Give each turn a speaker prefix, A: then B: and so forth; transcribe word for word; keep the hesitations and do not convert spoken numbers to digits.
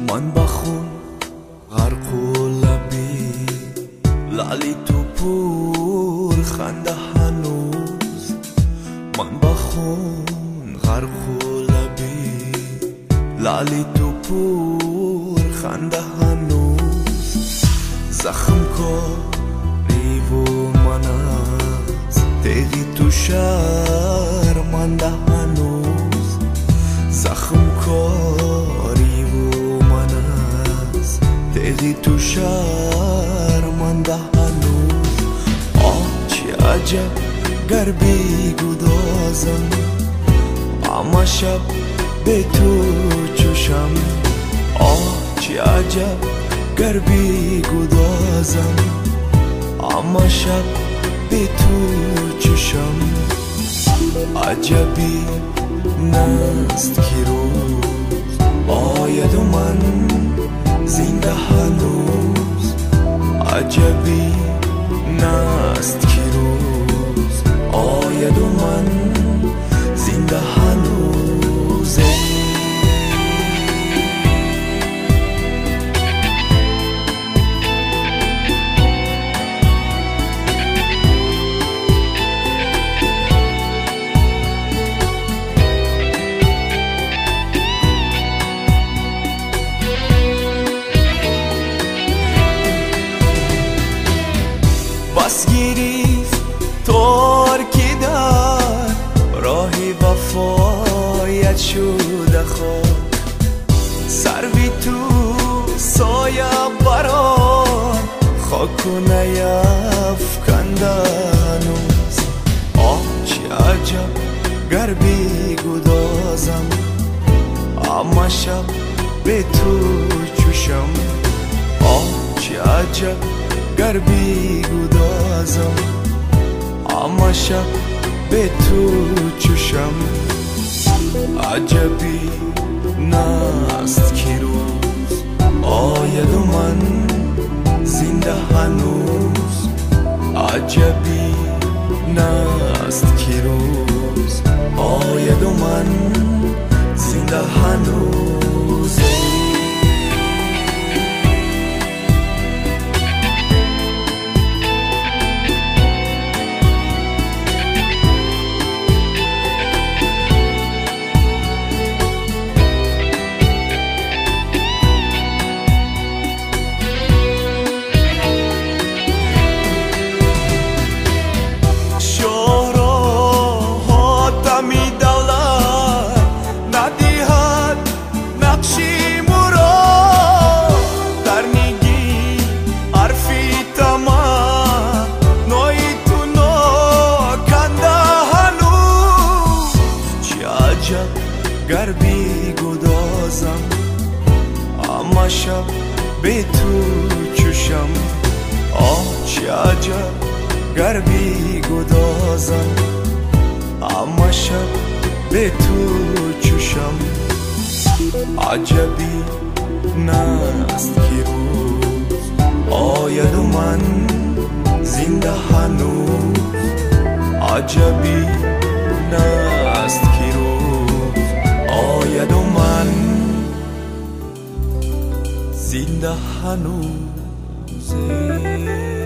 A: من بخون غرق و لبی، لعلی تو پور خنده هنوز. من بخون غرق و لبی، لعلی تو پور خنده هنوز. زخم کاری و من از تیغی تو شرمنده هنوز. زخم کاری و من از تیغی تو شرمنده هنوز. آه چه عجب گر بیگدازم، اما شب به تو چشم. آه چه عجب گر بیگدازم، اما شب به تو چشم. عجبی نست که روز آید و من زنده هنوز. عجبی نست که روز آید و من زنده هنوز. بس گریست ترکی در راهی وفایت شده خاک. سروی تو سایه بران خاک و نیفکنده هنوز. آه چه عجب گر بیگدازم، اما شب به تو چشم. آه چه عجب گر بیگدازم، اما شب به تو چشم. عجبی نست که روز آید و من زنده هنوز. عجبی نست که روز آید و من زنده هنوز. گر بیگدازم، اما شب به تو چشم. آه چه عجب گر بیگدازم، اما شب به تو چشم. عجبی نست که روز آید و من زنده هنوز. عجبی نست که روز آید و من زنده هنوز.